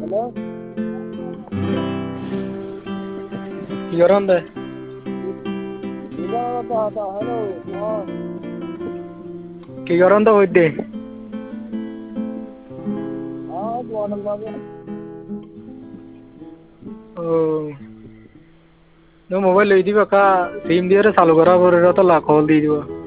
Hello' কি কৰতে? কি কৰন্ত কৰিতে? অ' মোবাইল লৈ দিবা কা চিম দিয় চালু করা লাখ হল দি দিব।